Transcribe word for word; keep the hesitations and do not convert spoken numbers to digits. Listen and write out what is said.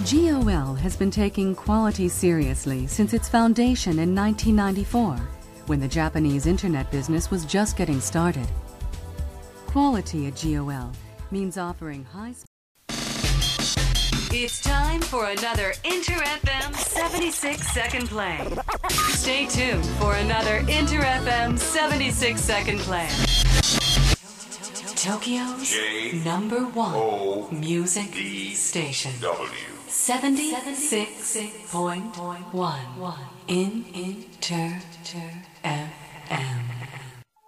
G O L has been taking quality seriously since its foundation in nineteen ninety-four, when the Japanese internet business was just getting started. Quality at G O L means offering high speed. It's time for another Inter F M seventy-six second play. Stay tuned for another Inter F M seventy-six second play. Tokyo's J number one O music D station. W seventy-six point one in Inter F M.